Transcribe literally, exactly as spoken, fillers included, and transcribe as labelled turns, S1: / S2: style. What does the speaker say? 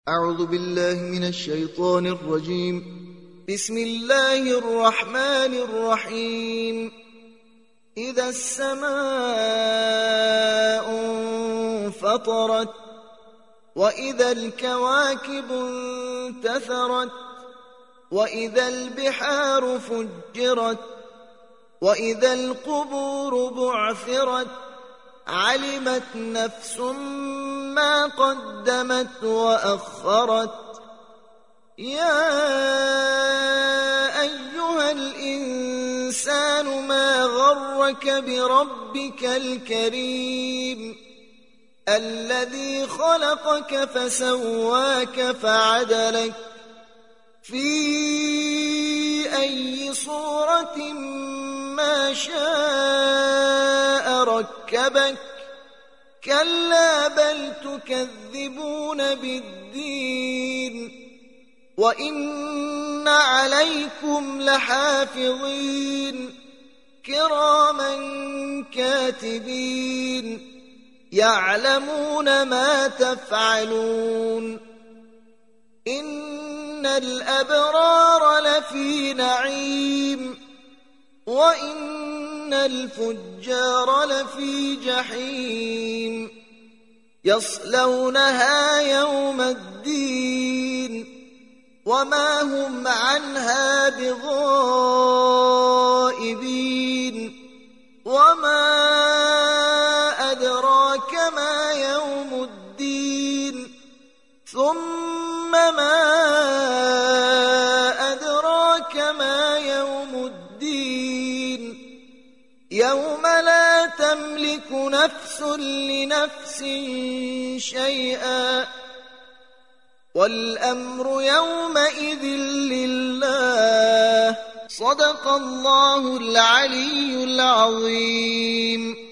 S1: أعوذ بالله من الشيطان الرجيم. بسم الله الرحمن الرحيم. إذا السماء انفطرت وإذا الكواكب انتثرت وإذا البحار فجرت وإذا القبور بعثرت علمت نفس ما قدمت وأخرت. يا أيها الإنسان ما غرك بربك الكريم الذي خلقك فسواك فعدلك في أي صورة ما شاء ركبك. كلا بل تكذبون بالدين وإن عليكم لحافظين كراما كاتبين يعلمون ما تفعلون. إن الأبرار لفي نعيم وإن الفجار لفي جحيم يصلونها يوم الدين وما هم عنها بغائبين. وما أدراك ما يوم الدين ثم ما أدراك ما يوم الدين يوم لا تملك نفس لنفس شيئا والأمر يومئذ لله. صدق الله العلي العظيم.